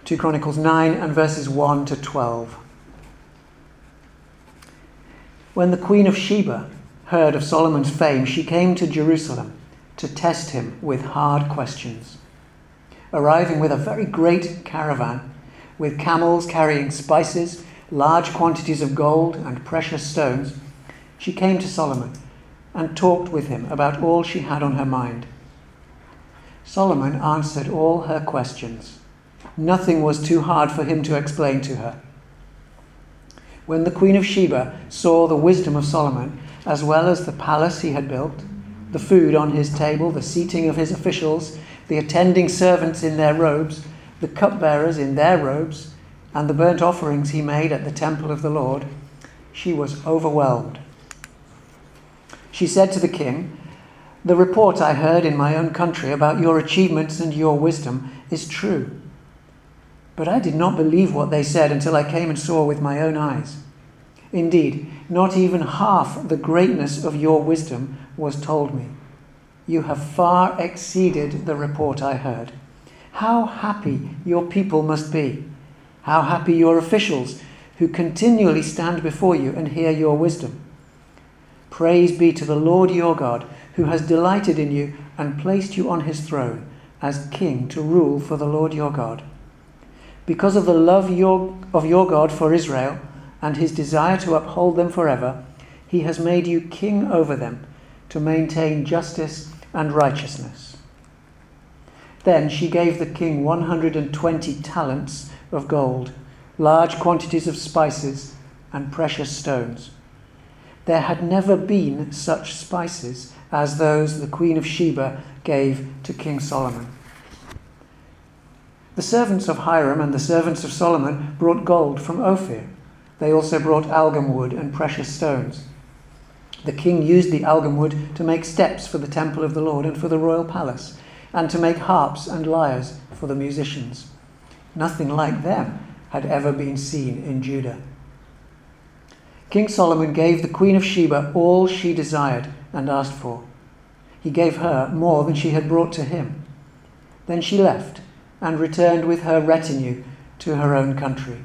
2 Chronicles 9 and verses 1 to 12. When the Queen of Sheba heard of Solomon's fame, she came to Jerusalem to test him with hard questions. Arriving with a very great caravan, with camels carrying spices, large quantities of gold and precious stones, she came to Solomon and talked with him about all she had on her mind. Solomon answered all her questions. Nothing was too hard for him to explain to her. When the Queen of Sheba saw the wisdom of Solomon, as well as the palace he had built, the food on his table, the seating of his officials, the attending servants in their robes, the cupbearers in their robes, and the burnt offerings he made at the temple of the Lord, she was overwhelmed. She said to the king, "The report I heard in my own country about your achievements and your wisdom is true. But I did not believe what they said until I came and saw with my own eyes. Indeed, not even half the greatness of your wisdom was told me. You have far exceeded the report I heard. How happy your people must be. How happy your officials who continually stand before you and hear your wisdom. Praise be to the Lord your God, who has delighted in you and placed you on his throne as king to rule for the Lord your God. Because of the love of your God for Israel and his desire to uphold them forever, he has made you king over them to maintain justice and righteousness." Then she gave the king 120 talents of gold, large quantities of spices, and precious stones. There had never been such spices as those the Queen of Sheba gave to King Solomon. The servants of Hiram and the servants of Solomon brought gold from Ophir. They also brought algum wood and precious stones. The king used the algum wood to make steps for the temple of the Lord and for the royal palace, and to make harps and lyres for the musicians. Nothing like them had ever been seen in Judah. King Solomon gave the Queen of Sheba all she desired and asked for. He gave her more than she had brought to him. Then she left and returned with her retinue to her own country.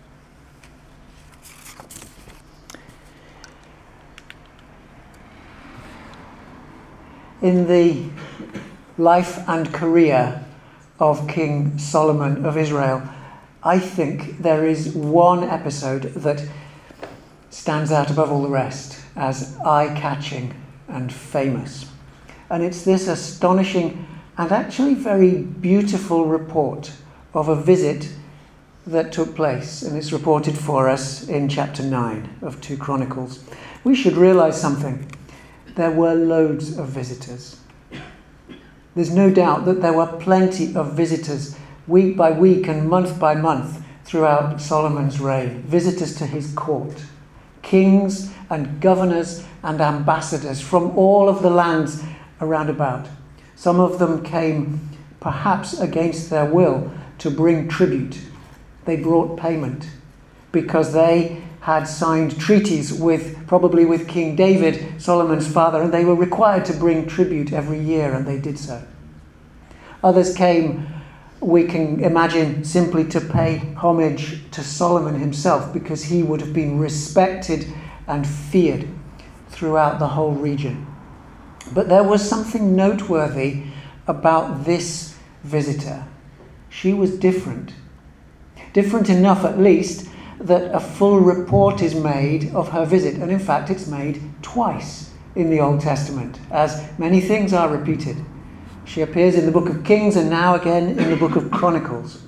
In the life and career of King Solomon of Israel, I think there is one episode that stands out above all the rest as eye-catching and famous. And it's this astonishing and actually very beautiful report of a visit that took place, and it's reported for us in chapter 9 of 2 Chronicles. We should realize something. There were loads of visitors. There's no doubt that there were plenty of visitors week by week and month by month throughout Solomon's reign, visitors to his court, kings and governors and ambassadors from all of the lands around about. Some of them came perhaps against their will to bring tribute. They brought payment because they had signed treaties probably with King David, Solomon's father, and they were required to bring tribute every year, and they did so. Others came, we can imagine, simply to pay homage to Solomon himself because he would have been respected and feared throughout the whole region. But there was something noteworthy about this visitor. She was different. Different enough, at least, that a full report is made of her visit. And in fact, it's made twice in the Old Testament, as many things are repeated. She appears in the book of Kings and now again in the book of Chronicles.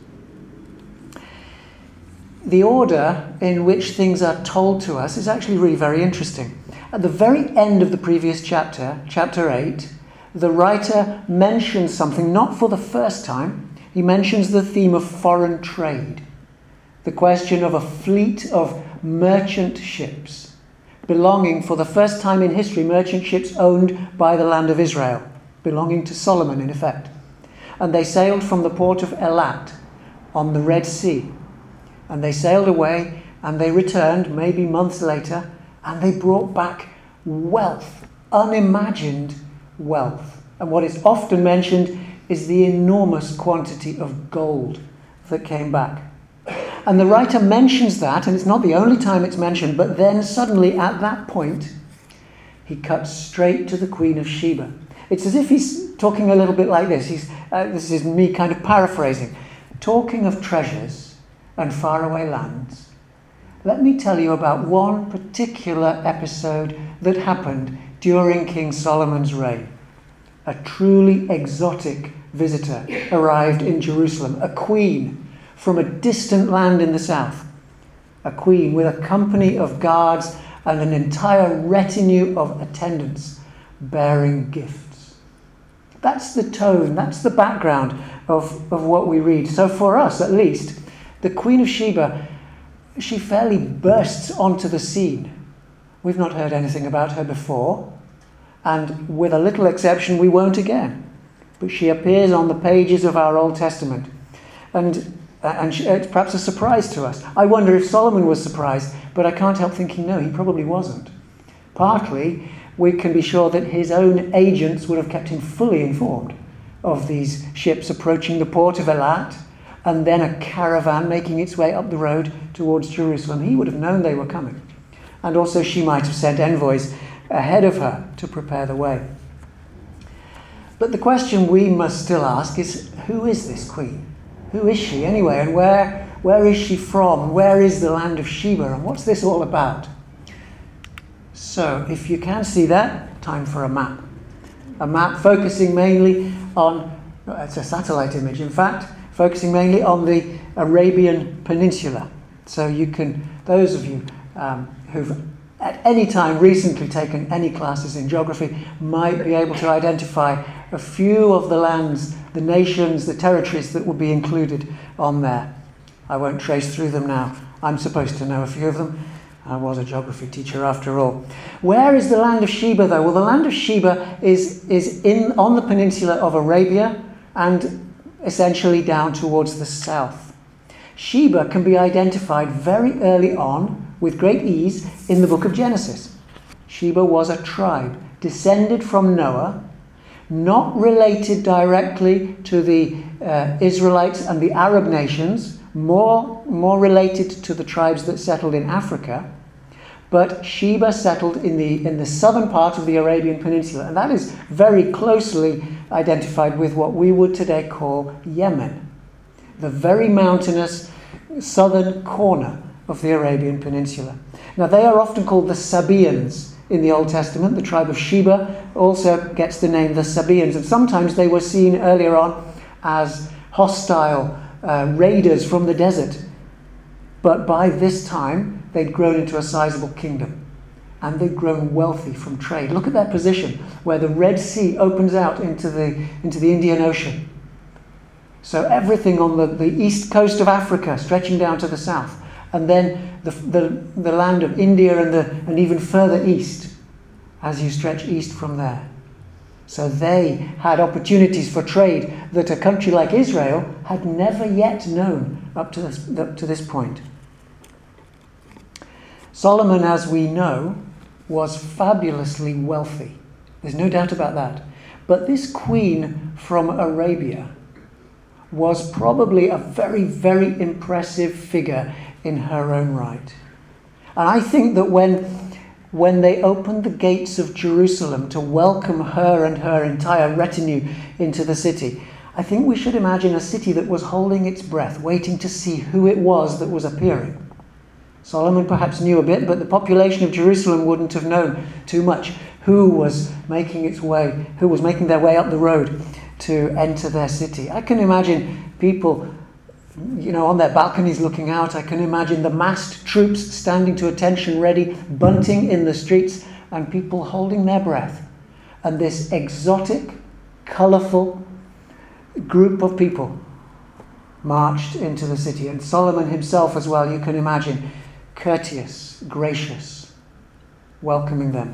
The order in which things are told to us is actually really very interesting. At the very end of the previous chapter, chapter 8, the writer mentions something, not for the first time. He mentions the theme of foreign trade, the question of a fleet of merchant ships belonging, for the first time in history, merchant ships owned by the land of Israel, belonging to Solomon in effect. And they sailed from the port of Elat on the Red Sea. And they sailed away and they returned maybe months later, and they brought back wealth, unimagined wealth. And what is often mentioned is the enormous quantity of gold that came back. And the writer mentions that, and it's not the only time it's mentioned, but then suddenly at that point, he cuts straight to the Queen of Sheba. It's as if he's talking a little bit like this. This is me kind of paraphrasing. Talking of treasures and faraway lands, let me tell you about one particular episode that happened during King Solomon's reign. A truly exotic visitor arrived in Jerusalem, a queen from a distant land in the south, a queen with a company of guards and an entire retinue of attendants bearing gifts. That's the tone, that's the background of what we read. So for us, at least, the Queen of Sheba, she fairly bursts onto the scene. We've not heard anything about her before, and with a little exception, we won't again. But she appears on the pages of our Old Testament, and it's perhaps a surprise to us. I wonder if Solomon was surprised, but I can't help thinking, no, he probably wasn't. Partly, we can be sure that his own agents would have kept him fully informed of these ships approaching the port of Elat, and then a caravan making its way up the road towards Jerusalem. He would have known they were coming. And also she might have sent envoys ahead of her to prepare the way. But the question we must still ask is, who is this queen? Who is she anyway? And where is she from? Where is the land of Sheba? And what's this all about? So, if you can see that, time for a map. A map focusing mainly on, it's a satellite image in fact, focusing mainly on the Arabian Peninsula. So you can, those of you who've at any time recently taken any classes in geography might be able to identify a few of the lands, the nations, the territories that would be included on there. I won't trace through them now. I'm supposed to know a few of them. I was a geography teacher after all. Where is the land of Sheba though? Well, the land of Sheba is on the peninsula of Arabia and essentially down towards the south. Sheba can be identified very early on with great ease in the book of Genesis. Sheba was a tribe descended from Noah, not related directly to the Israelites and the Arab nations, more related to the tribes that settled in Africa, but Sheba settled in the southern part of the Arabian Peninsula, and that is very closely identified with what we would today call Yemen, the very mountainous southern corner of the Arabian Peninsula. Now they are often called the Sabaeans in the Old Testament. The tribe of Sheba also gets the name the Sabaeans, and sometimes they were seen earlier on as hostile raiders from the desert. But by this time, they'd grown into a sizable kingdom, and they'd grown wealthy from trade. Look at their position, where the Red Sea opens out into the Indian Ocean. So everything on the east coast of Africa, stretching down to the south, and then the land of India and even further east, as you stretch east from there. So they had opportunities for trade that a country like Israel had never yet known up to this point. Solomon, as we know, was fabulously wealthy. There's no doubt about that. But this queen from Arabia was probably a very, very impressive figure in her own right. And I think that when they opened the gates of Jerusalem to welcome her and her entire retinue into the city, I think we should imagine a city that was holding its breath, waiting to see who it was that was appearing. Solomon perhaps knew a bit, but the population of Jerusalem wouldn't have known too much who was making their way up the road to enter their city. I can imagine people, on their balconies looking out. I can imagine the massed troops standing to attention ready, bunting in the streets, and people holding their breath. And this exotic, colourful group of people marched into the city. And Solomon himself as well, you can imagine, courteous, gracious, welcoming them.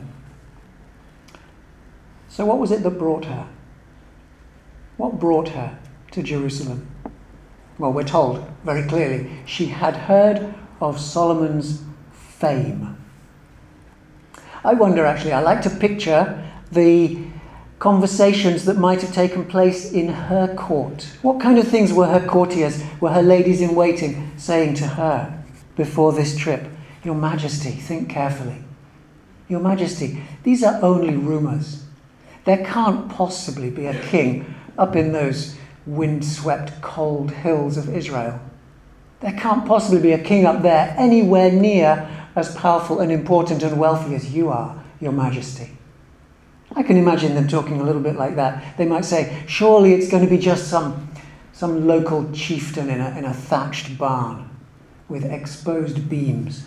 So what was it that brought her? What brought her to Jerusalem? Well, we're told very clearly she had heard of Solomon's fame. I wonder, actually, I like to picture the conversations that might have taken place in her court. What kind of things were her courtiers, were her ladies in waiting saying to her before this trip? Your Majesty, think carefully. Your Majesty, these are only rumours. There can't possibly be a king up in those wind-swept cold hills of Israel. There can't possibly be a king up there anywhere near as powerful and important and wealthy as you are, Your Majesty. I can imagine them talking a little bit like that. They might say, surely it's going to be just some local chieftain in a thatched barn with exposed beams.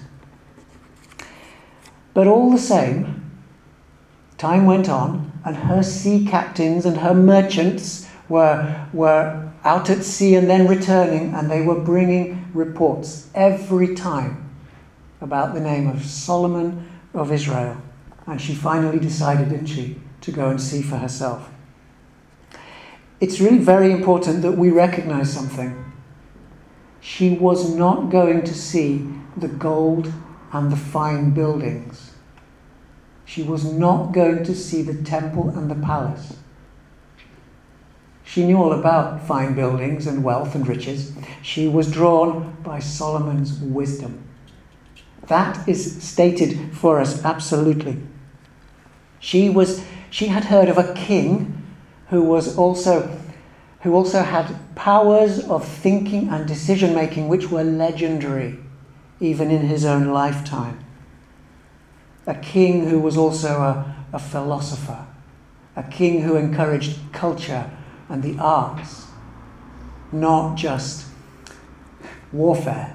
But all the same, time went on, and her sea captains and her merchants were out at sea and then returning, and they were bringing reports every time about the name of Solomon of Israel. And she finally decided, didn't she, to go and see for herself. It's really very important that we recognize something. She was not going to see the gold and the fine buildings. She was not going to see the temple and the palace. She knew all about fine buildings and wealth and riches. She was drawn by Solomon's wisdom. That is stated for us absolutely. She had heard of a king who also had powers of thinking and decision making which were legendary, even in his own lifetime. A king who was also a philosopher, a king who encouraged culture and the arts, not just warfare.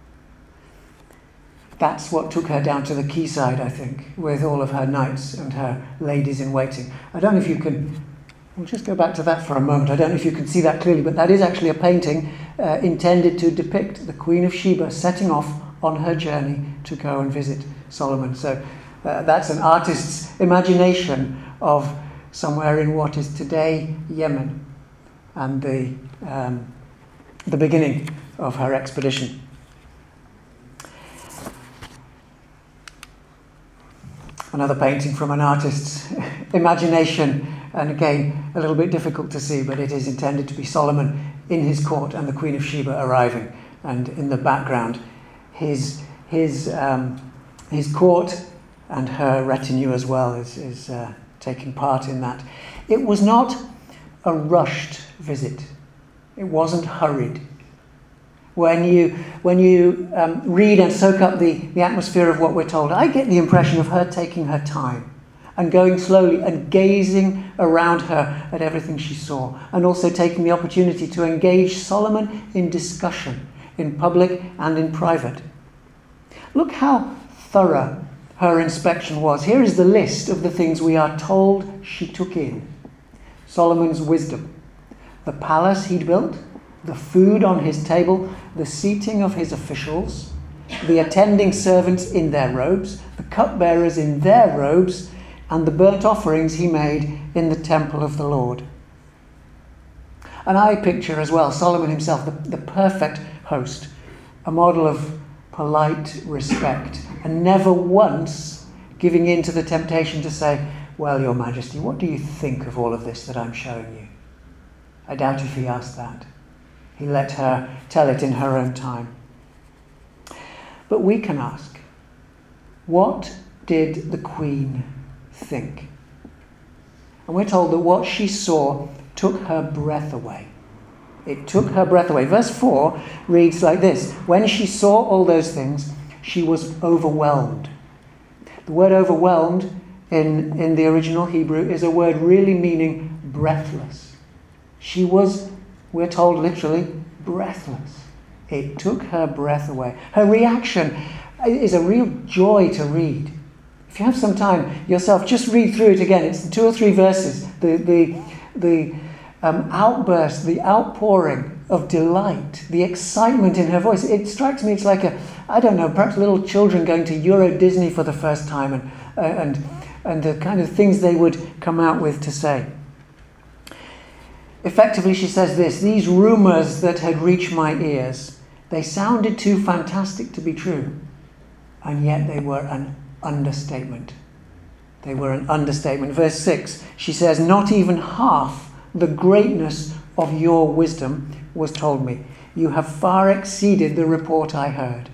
That's what took her down to the quayside, I think, with all of her knights and her ladies in waiting. I don't know if you can, we'll just go back to that for a moment. I don't know if you can see that clearly, but that is actually a painting intended to depict the Queen of Sheba setting off on her journey to go and visit Solomon. So that's an artist's imagination of somewhere in what is today Yemen and the beginning of her expedition. Another painting from an artist's imagination, and again, a little bit difficult to see, but it is intended to be Solomon in his court and the Queen of Sheba arriving. And in the background, his court and her retinue as well is taking part in that. It was not a rushed visit. It wasn't hurried. When you read and soak up the atmosphere of what we're told, I get the impression of her taking her time and going slowly and gazing around her at everything she saw, and also taking the opportunity to engage Solomon in discussion, in public and in private. Look how thorough her inspection was. Here is the list of the things we are told she took in. Solomon's wisdom, the palace he'd built, the food on his table, the seating of his officials, the attending servants in their robes, the cupbearers in their robes, and the burnt offerings he made in the temple of the Lord. And I picture as well Solomon himself, the perfect host, a model of polite respect, and never once giving in to the temptation to say, well, Your Majesty, what do you think of all of this that I'm showing you? I doubt if he asked that. He let her tell it in her own time. But we can ask, what did the Queen think? And we're told that what she saw took her breath away. It took her breath away. Verse 4 reads like this: when she saw all those things, she was overwhelmed. The word overwhelmed in the original Hebrew is a word really meaning breathless. She was, we're told literally, breathless. It took her breath away. Her reaction is a real joy to read. If you have some time yourself, just read through it again. It's 2 or 3 verses. The outburst, the outpouring of delight, the excitement in her voice. It strikes me, it's like perhaps little children going to Euro Disney for the first time and the kind of things they would come out with to say. Effectively, she says this: these rumors that had reached my ears, they sounded too fantastic to be true, and yet they were an understatement. They were an understatement. Verse 6, she says, "Not even half the greatness of your wisdom was told me. You have far exceeded the report I heard."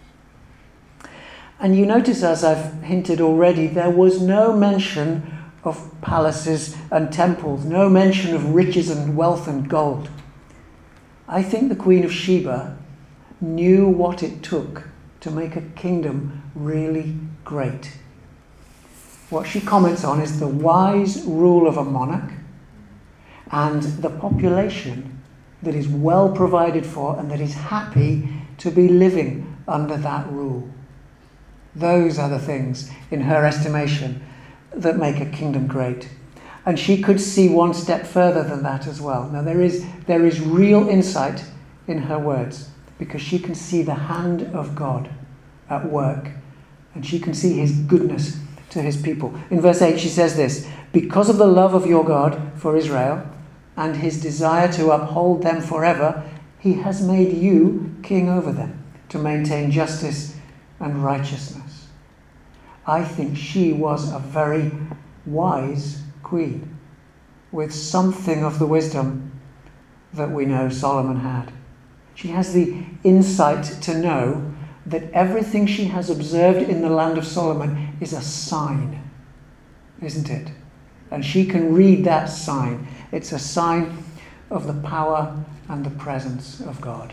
And you notice, as I've hinted already, there was no mention of palaces and temples, no mention of riches and wealth and gold. I think the Queen of Sheba knew what it took to make a kingdom really great. What she comments on is the wise rule of a monarch and the population that is well provided for and that is happy to be living under that rule. Those are the things, in her estimation, that make a kingdom great. And she could see one step further than that as well. Now there is real insight in her words, because she can see the hand of God at work, and she can see his goodness to his people. In verse 8 she says this, "Because of the love of your God for Israel and his desire to uphold them forever, he has made you king over them, to maintain justice and righteousness." I think she was a very wise queen, with something of the wisdom that we know Solomon had. She has the insight to know that everything she has observed in the land of Solomon is a sign, isn't it? And she can read that sign. It's a sign of the power and the presence of God.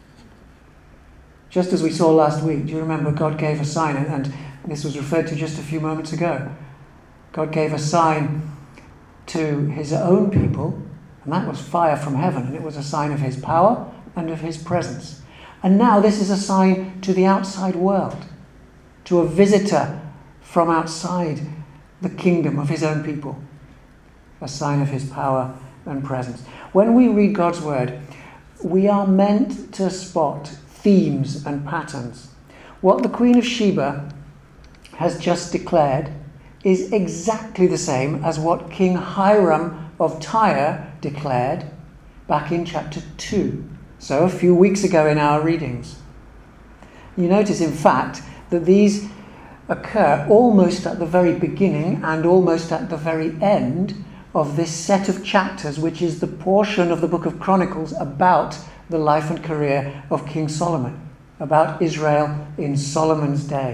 Just as we saw last week, do you remember God gave a sign, and this was referred to just a few moments ago. God gave a sign to his own people, and that was fire from heaven, and it was a sign of his power and of his presence. And now this is a sign to the outside world, to a visitor from outside the kingdom of his own people, a sign of his power and presence. When we read God's word, we are meant to spot themes and patterns. What the Queen of Sheba has just declared is exactly the same as what King Hiram of Tyre declared back in chapter 2. So a few weeks ago in our readings. You notice, in fact, that these occur almost at the very beginning and almost at the very end of this set of chapters, which is the portion of the book of Chronicles about the life and career of King Solomon, about Israel in Solomon's day.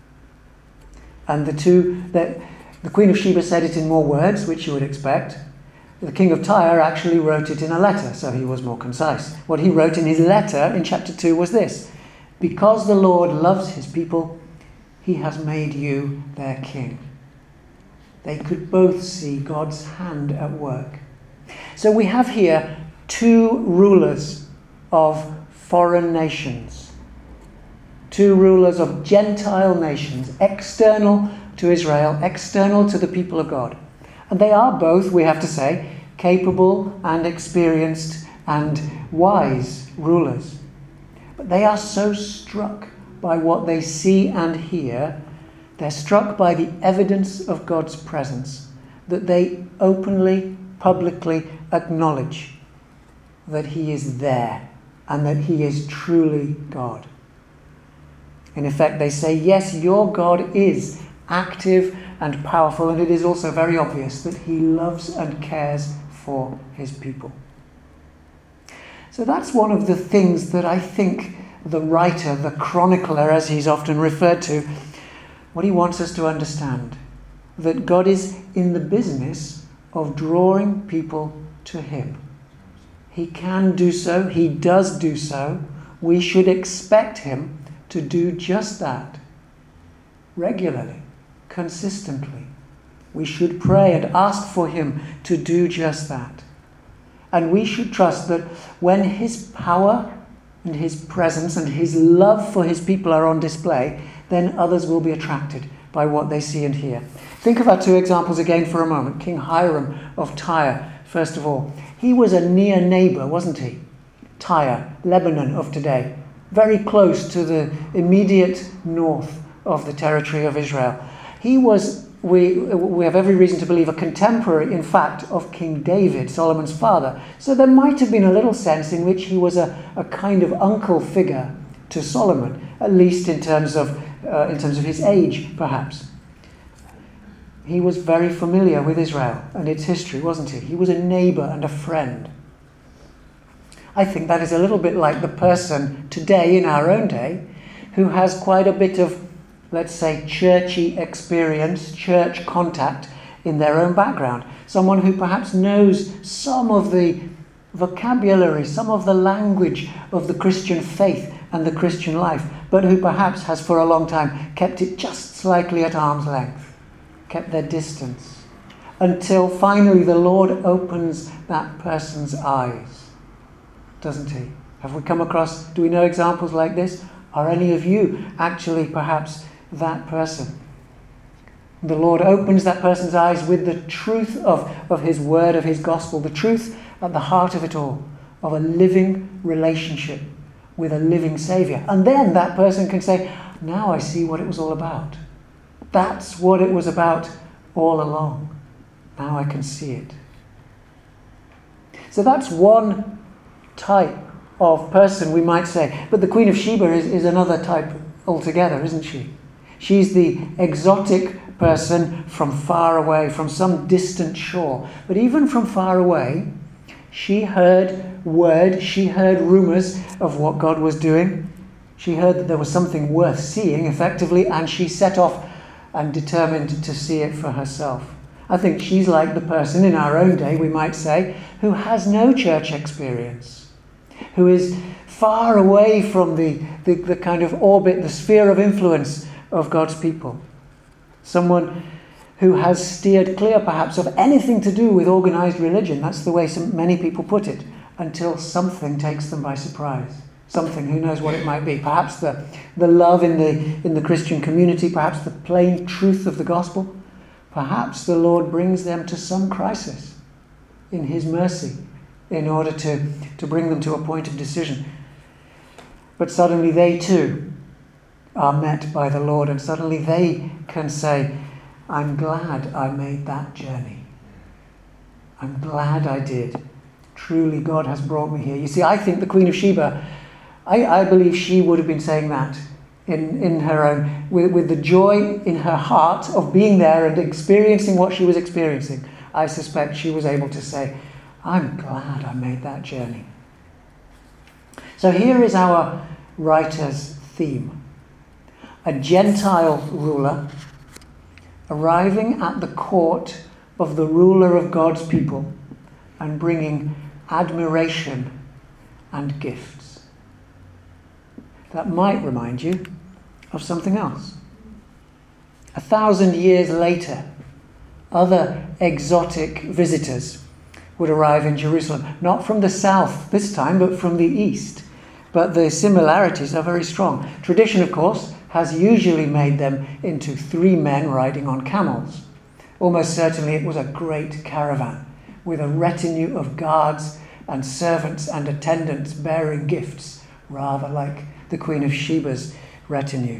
And the Queen of Sheba said it in more words, which you would expect. The king of Tyre actually wrote it in a letter, so he was more concise. What he wrote in his letter in chapter 2 was this: "Because the Lord loves his people, he has made you their king." They could both see God's hand at work. So we have here two rulers of foreign nations. Two rulers of Gentile nations, external to Israel, external to the people of God. And they are both, we have to say, capable and experienced and wise rulers. But they are so struck by what they see and hear, they're struck by the evidence of God's presence, that they openly, publicly acknowledge that he is there and that he is truly God. In effect, they say, yes, your God is active and powerful, and it is also very obvious that he loves and cares for his people. So that's one of the things that I think the writer, the chronicler, as he's often referred to, what he wants us to understand, that God is in the business of drawing people to him. He can do so, he does do so. We should expect him to do just that, regularly, consistently. We should pray and ask for him to do just that. And we should trust that when his power and his presence and his love for his people are on display, then others will be attracted by what they see and hear. Think of our two examples again for a moment. King Hiram of Tyre, first of all. He was a near neighbour, wasn't he? Tyre, Lebanon of today. Very close to the immediate north of the territory of Israel. He was, we have every reason to believe, a contemporary, in fact, of King David, Solomon's father. So there might have been a little sense in which he was a kind of uncle figure to Solomon, at least in terms of his age, perhaps. he was very familiar with Israel and its history, wasn't he? He was a neighbour and a friend. I think that is a little bit like the person today, in our own day, who has quite a bit of, let's say, churchy experience, church contact in their own background. Someone who perhaps knows some of the vocabulary, some of the language of the Christian faith and the Christian life, but who perhaps has for a long time kept it just slightly at arm's length, kept their distance, until finally the Lord opens that person's eyes, doesn't he? Have we come across, do we know examples like this? Are any of you actually perhaps that person? The Lord opens that person's eyes with the truth of his word, of his gospel, the truth at the heart of it all, of a living relationship with a living Saviour. And then that person can say, now I see what it was all about. That's what it was about all along. Now I can see it. So that's one type of person, we might say. But the Queen of Sheba is another type altogether, isn't she? She's the exotic person from far away, from some distant shore. But even from far away, she heard word, she heard rumours of what God was doing. She heard that there was something worth seeing, effectively, and she set off and determined to see it for herself. I think she's like the person in our own day, we might say, who has no church experience, who is far away from the kind of orbit, the sphere of influence of God's people. Someone who has steered clear, perhaps, of anything to do with organised religion. That's the way many people put it, until something takes them by surprise. Something, who knows what it might be. Perhaps the love in the Christian community, perhaps the plain truth of the gospel. Perhaps the Lord brings them to some crisis in his mercy in order to bring them to a point of decision. But suddenly they too are met by the Lord, and suddenly they can say, I'm glad I made that journey. I'm glad I did. Truly God has brought me here. You see, I think the Queen of Sheba, I believe she would have been saying that in her own, with the joy in her heart of being there and experiencing what she was experiencing. I suspect she was able to say, I'm glad I made that journey. So here is our writer's theme. A Gentile ruler arriving at the court of the ruler of God's people and bringing admiration and gifts. That might remind you of something else. 1,000 years later, other exotic visitors would arrive in Jerusalem, not from the south this time, but from the east. But the similarities are very strong. Tradition, of course, has usually made them into 3 men riding on camels. Almost certainly it was a great caravan with a retinue of guards and servants and attendants bearing gifts, rather like the Queen of Sheba's retinue.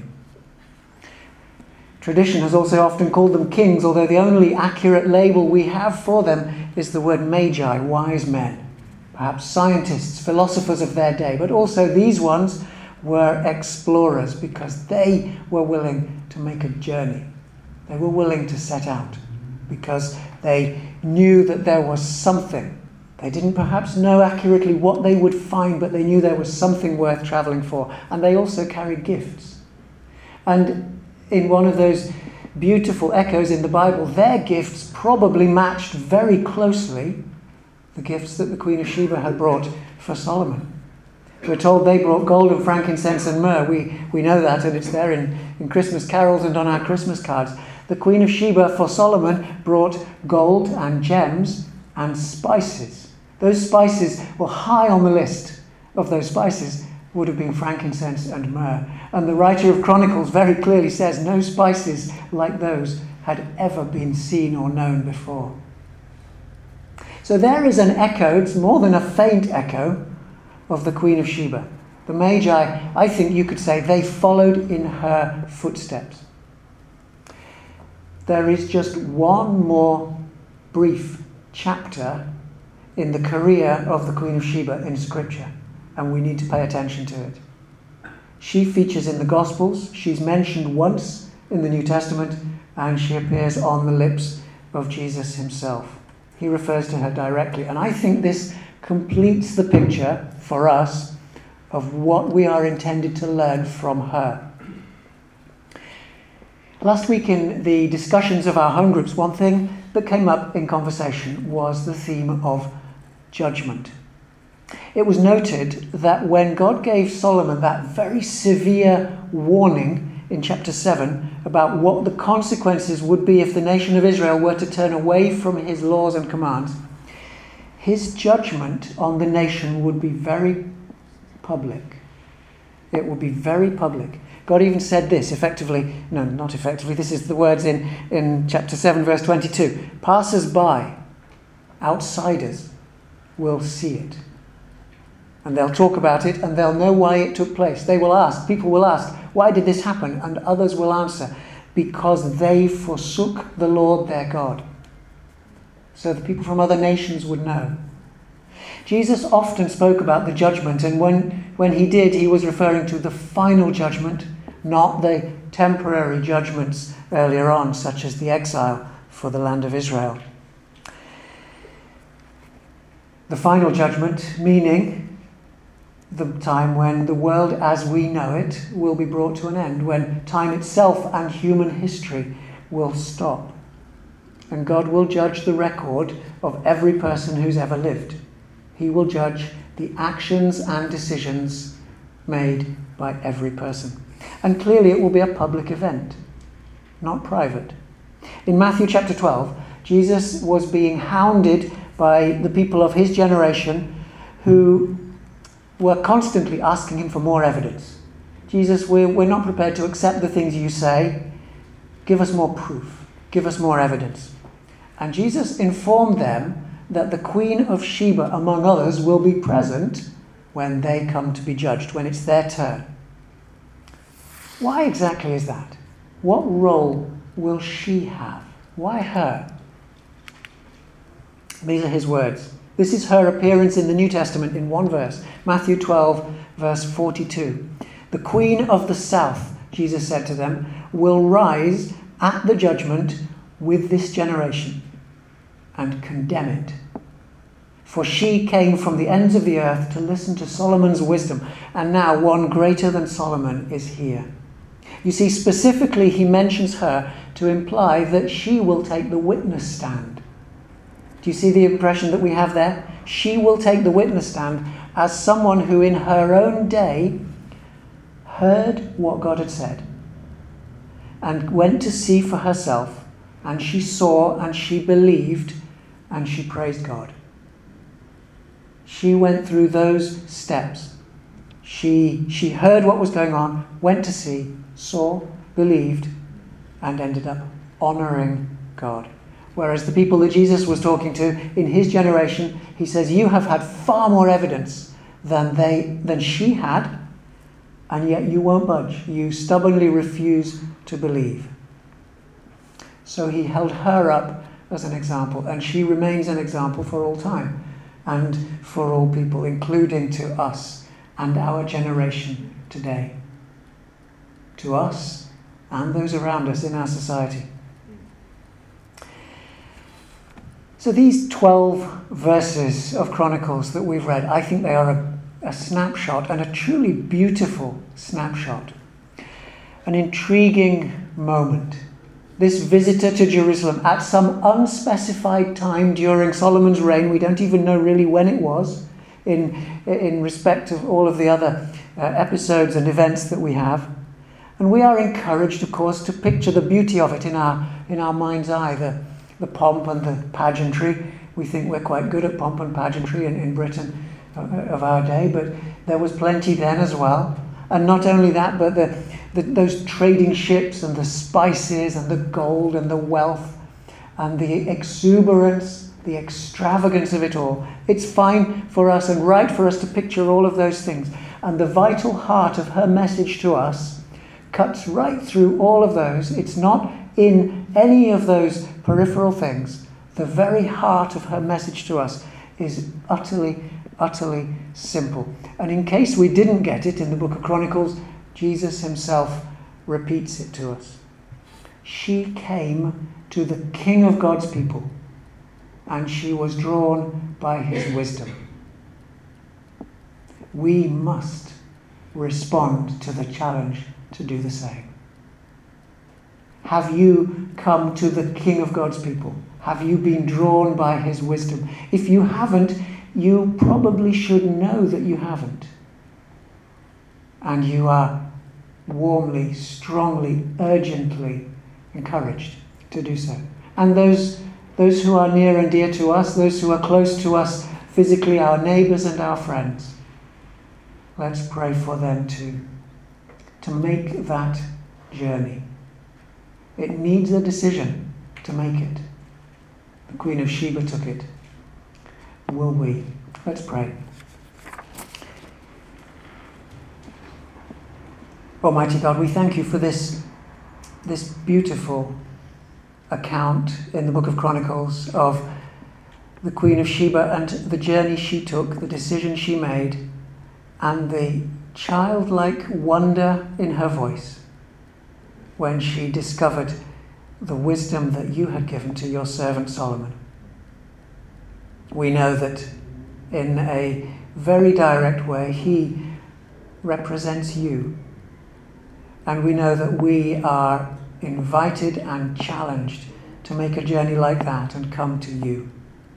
Tradition has also often called them kings, although the only accurate label we have for them is the word magi, wise men, perhaps scientists, philosophers of their day. But also these ones were explorers because they were willing to make a journey. They were willing to set out because they knew that there was something. They didn't perhaps know accurately what they would find, but they knew there was something worth travelling for. And they also carried gifts. And in one of those beautiful echoes in the Bible, their gifts probably matched very closely the gifts that the Queen of Sheba had brought for Solomon. We're told they brought gold and frankincense and myrrh. We know that, and it's there in Christmas carols and on our Christmas cards. The Queen of Sheba for Solomon brought gold and gems and spices. Those spices were high on the list of those spices would have been frankincense and myrrh. And the writer of Chronicles very clearly says no spices like those had ever been seen or known before. So there is an echo, it's more than a faint echo, of the Queen of Sheba. The Magi, I think you could say, they followed in her footsteps. There is just one more brief chapter in the career of the Queen of Sheba in Scripture, and we need to pay attention to it. She features in the Gospels. She's mentioned once in the New Testament, and she appears on the lips of Jesus himself. He refers to her directly, and I think this completes the picture for us of what we are intended to learn from her. Last week in the discussions of our home groups, one thing that came up in conversation was the theme of judgment. It was noted that when God gave Solomon that very severe warning in chapter 7 about what the consequences would be if the nation of Israel were to turn away from his laws and commands, his judgment on the nation would be very public. It would be very public. God even said this effectively, no, not effectively, this is the words in chapter 7, verse 22. Passers-by, outsiders, will see it. And they'll talk about it, and they'll know why it took place. People will ask, why did this happen? And others will answer, because they forsook the Lord their God. So the people from other nations would know. Jesus often spoke about the judgment, and when he did, he was referring to the final judgment, not the temporary judgments earlier on, such as the exile for the land of Israel. The final judgment, meaning the time when the world as we know it will be brought to an end, when time itself and human history will stop. And God will judge the record of every person who's ever lived. He will judge the actions and decisions made by every person. And clearly it will be a public event, not private. In Matthew chapter 12, Jesus was being hounded by the people of his generation who were constantly asking him for more evidence. Jesus, we're not prepared to accept the things you say. Give us more proof. Give us more evidence. And Jesus informed them that the Queen of Sheba, among others, will be present when they come to be judged, when it's their turn. Why exactly is that? What role will she have? Why her? These are his words. This is her appearance in the New Testament in one verse. Matthew 12, verse 42. The Queen of the South, Jesus said to them, will rise at the judgment with this generation and condemn it. For she came from the ends of the earth to listen to Solomon's wisdom, and now one greater than Solomon is here. You see, specifically he mentions her to imply that she will take the witness stand. Do you see the impression that we have there? She will take the witness stand as someone who in her own day heard what God had said and went to see for herself, and she saw and she believed and she praised God. She went through those steps. She heard what was going on, went to see, saw, believed, and ended up honouring God. Whereas the people that Jesus was talking to in his generation, he says, you have had far more evidence than she had, and yet you won't budge. You stubbornly refuse to believe. So he held her up as an example, and she remains an example for all time and for all people, including to us and our generation today. To us and those around us in our society. So these 12 verses of Chronicles that we've read, I think they are a snapshot, and a truly beautiful snapshot. An intriguing moment. This visitor to Jerusalem at some unspecified time during Solomon's reign, we don't even know really when it was, in respect of all of the other episodes and events that we have. And we are encouraged, of course, to picture the beauty of it in our mind's eye, the pomp and the pageantry. We think we're quite good at pomp and pageantry in Britain of our day, but there was plenty then as well. And not only that, but those trading ships and the spices and the gold and the wealth and the exuberance, the extravagance of it all. It's fine for us and right for us to picture all of those things. And the vital heart of her message to us cuts right through all of those. It's not in any of those peripheral things. The very heart of her message to us is utterly, utterly simple. And in case we didn't get it in the book of Chronicles, Jesus himself repeats it to us. she came to the King of God's people, and she was drawn by his wisdom. We must respond to the challenge to do the same. Have you come to the King of God's people? Have you been drawn by his wisdom? If you haven't, you probably should know that you haven't. And you are warmly, strongly, urgently encouraged to do so. And those who are near and dear to us, those who are close to us physically, our neighbours and our friends, let's pray for them to make that journey. It needs a decision to make it. The Queen of Sheba took it. Will we? Let's pray. Almighty God, we thank you for this beautiful account in the book of Chronicles of the Queen of Sheba and the journey she took, the decision she made, and the childlike wonder in her voice when she discovered the wisdom that you had given to your servant Solomon. We know that in a very direct way he represents you, and we know that we are invited and challenged to make a journey like that and come to you.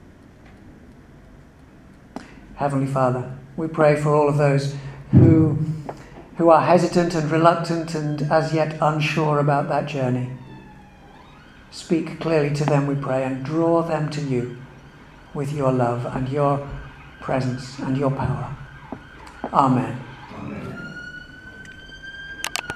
Heavenly Father, we pray for all of those who are hesitant and reluctant and as yet unsure about that journey. Speak clearly to them, we pray, and draw them to you with your love and your presence and your power. Amen.